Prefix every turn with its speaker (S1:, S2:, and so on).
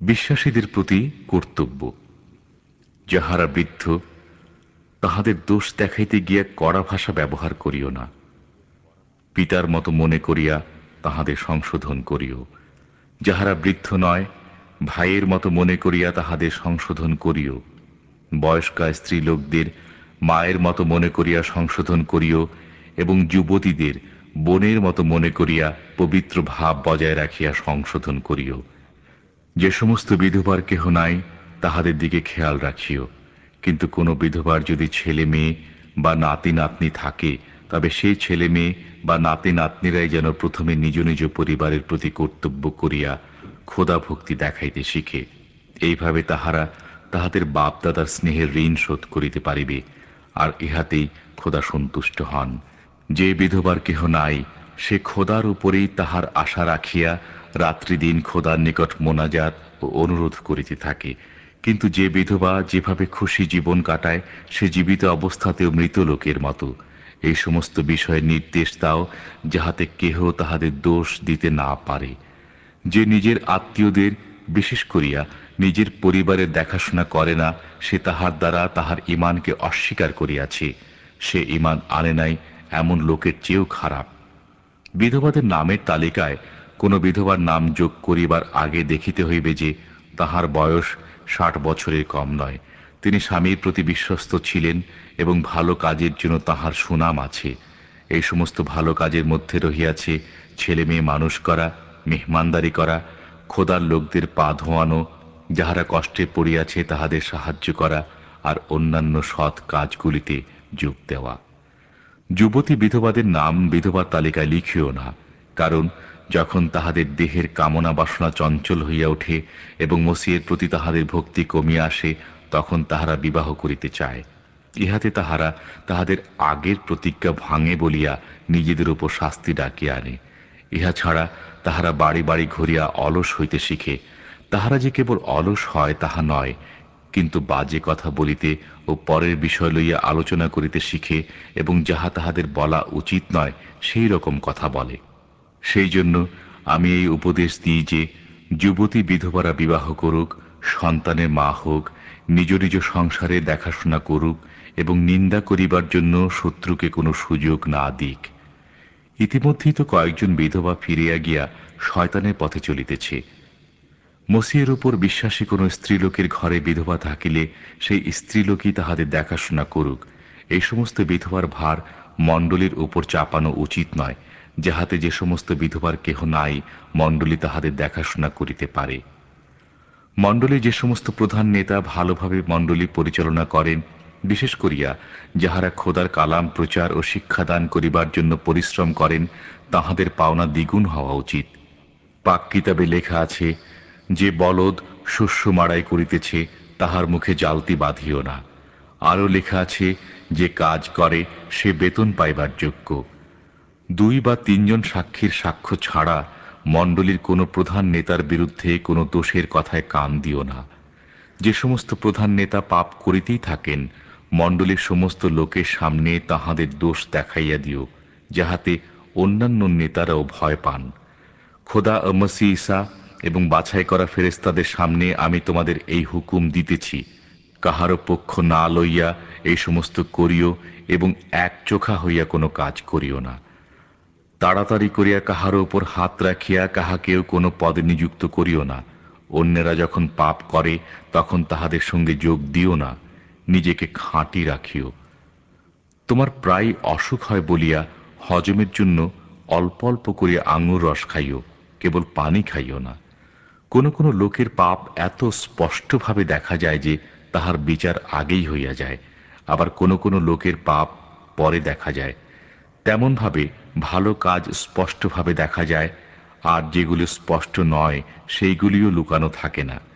S1: বিশ্বাসীদের প্রতি কর্তব্য। যাহারা বৃদ্ধ, তাহাদের দোষ দেখাইতে গিয়া কড়া ভাষা ব্যবহার করিও না। পিতার মতো মনে করিয়া তাহাদের সংশোধন করিও। যাহারা বৃদ্ধ নয়, ভাইয়ের মতো মনে করিয়া তাহাদের সংশোধন করিও। বয়স্কা স্ত্রীলোকদের মায়ের মতো মনে করিয়া সংশোধন করিও, এবং যুবতীদের বোনের মতো মনে করিয়া পবিত্র ভাব বজায় রাখিয়া সংশোধন করিও। যে সমস্ত বিধবার কেহ নাই, তাহাদের দিকে খেয়াল রাখিও। কিন্তু কোন বিধবার যদি ছেলে মেয়ে বা নাতি নাতনি থাকে, তবে সেই ছেলে মেয়ে বা নাতি নাতনিরাই যেন প্রথমে নিজ নিজ পরিবারের প্রতি কর্তব্য করিয়া খোদা ভক্তি দেখাইতে শিখে। এইভাবে তাহারা তাহাদের বাপ দাদার স্নেহের ঋণ শোধ করিতে পারিবে, আর ইহাতেই খোদা সন্তুষ্ট হন। যে বিধবার কেহ নাই, সে খোদার উপরেই তাহার আশা রাখিয়া রাত্রিদিন খোদার নিকট মোনাজাত ও অনুরোধ করিতে থাকে। কিন্তু যে বিধবা যেভাবে খুশি জীবন কাটায়, সে জীবিত অবস্থাতেও মৃত লোকের মতো। এই সমস্ত বিষয়ে নির্দেশ দাও, যাহাতে কেহ তাহাদের দোষ দিতে না পারে। যে নিজের আত্মীয়দের, বিশেষ করিয়া নিজের পরিবারের দেখাশোনা করে না, সে তাহার দ্বারা তাহার ঈমানকে অস্বীকার করিয়াছে। সে ঈমান আনে নাই, এমন লোকের চেয়েও খারাপ। বিধবাদের নামের তালিকায় কোন বিধবার নাম যোগ করিবার আগে দেখিতে হইবে যে তাহার বয়স ৬০ বছরের কম নয়, তিনি স্বামীর প্রতি বিশ্বস্ত ছিলেন এবং ভালো কাজের জন্য তাহার সুনাম আছে। এই সমস্ত ভালো কাজের মধ্যে রহিয়াছে ছেলে মেয়ে মানুষ করা, মেহমানদারি করা, খোদার লোকদের পা ধোয়ানো, যাহারা কষ্টে পড়িয়াছে তাহাদের সাহায্য করা, আর অন্যান্য সৎ কাজগুলিতে যোগ দেওয়া। যুবতী বিধবাদের নাম বিধবার তালিকায় লিখিও না, কারণ যখন তাহাদের দেহের কামনা বাসনা চঞ্চল হইয়া ওঠে এবং মসিহের প্রতি তাহাদের ভক্তি কমিয়া আসে, তখন তাহারা বিবাহ করিতে চায়। ইহাতে তাহারা তাহাদের আগের প্রতিজ্ঞা ভাঙে বলিয়া নিজেদের উপর শাস্তি ডাকিয়া আনে। ইহা ছাড়া তাহারা বাড়ি বাড়ি ঘুরিয়া অলস হইতে শিখে। তাহারা যে কেবল অলস হয় তাহা নয়, কিন্তু বাজে কথা বলিতে ও পরের বিষয় লইয়া আলোচনা করিতে শিখে, এবং যাহা তাহাদের বলা উচিত নয় সেই রকম কথা বলে। সেই জন্য আমি এই উপদেশ দিই যে যুবতী বিধবারা বিবাহ করুক, সন্তানের মা হোক, নিজ নিজ সংসারে দেখাশোনা করুক, এবং নিন্দা করিবার জন্য শত্রুকে কোনো সুযোগ না দিক। ইতিমধ্যেই তো কয়েকজন বিধবা ফিরিয়া গিয়া শয়তানের পথে চলিতেছে। মসিহের উপর বিশ্বাসী কোন স্ত্রীলোকের ঘরে বিধবা থাকিলে সেই স্ত্রীলোকই তাহাদের দেখাশোনা করুক। এই সমস্ত বিধবার ভার মণ্ডলীর উপর চাপানো উচিত নয়, যাহাতে যে সমস্ত বিধবার কেহ নাই, মণ্ডলী তাহাদের দেখাশোনা করিতে পারে। মণ্ডলী যে সমস্ত প্রধান নেতা ভালোভাবে মণ্ডলী পরিচালনা করেন, বিশেষ করিয়া যাহারা খোদার কালাম প্রচার ও শিক্ষাদান করিবার জন্য পরিশ্রম করেন, তাহাদের পাওনা দ্বিগুণ হওয়া উচিত। পাক কিতাবে লেখা আছে, যে বলদ শস্য মাড়াই করিতেছে তাহার মুখে জালতি বাঁধিও না। আরও লেখা আছে, যে কাজ করে সে বেতন পাইবার যোগ্য। ২ বা ৩ জন সাক্ষীর সাক্ষ্য ছাড়া মণ্ডলীর কোনো প্রধান নেতার বিরুদ্ধে কোনো দোষের কথায় কান দিও না। যে সমস্ত প্রধান নেতা পাপ করিতেই থাকেন, মণ্ডলীর সমস্ত লোকের সামনে তাহাদের দোষ দেখাইয়া দিও, যাহাতে অন্যান্য নেতারাও ভয় পান। খোদা ও মসিহ ঈসা এবং বাছাই করা ফেরেশতাদের সামনে আমি তোমাদের এই হুকুম দিতেছি, কাহারও পক্ষ না লইয়া এই সমস্ত করিও, এবং একচোখা হইয়া কোনো কাজ করিও না। তাড়াতাড়ি করিয়া কাহারও উপর হাত রাখিয়া কাহাকেও কোনো পদে নিযুক্ত করিও না। অন্যেরা যখন পাপ করে তখন তাহাদের সঙ্গে যোগ দিও না, নিজেকে খাঁটি রাখিও। তোমার প্রায় অসুখ হয় বলিয়া হজমের জন্য অল্প অল্প করিয়া আঙুর রস খাইও, কেবল পানি খাইও না। কোন কোন লোকের পাপ এত স্পষ্টভাবে দেখা যায় যে তাহার বিচার আগেই হইয়া যায়, আবার কোন কোন লোকের পাপ পরে দেখা যায়। তেমনভাবে ভালো কাজ স্পষ্টভাবে দেখা যায়, আর যেগুলি স্পষ্ট নয় সেইগুলিও লুকানো থাকে না।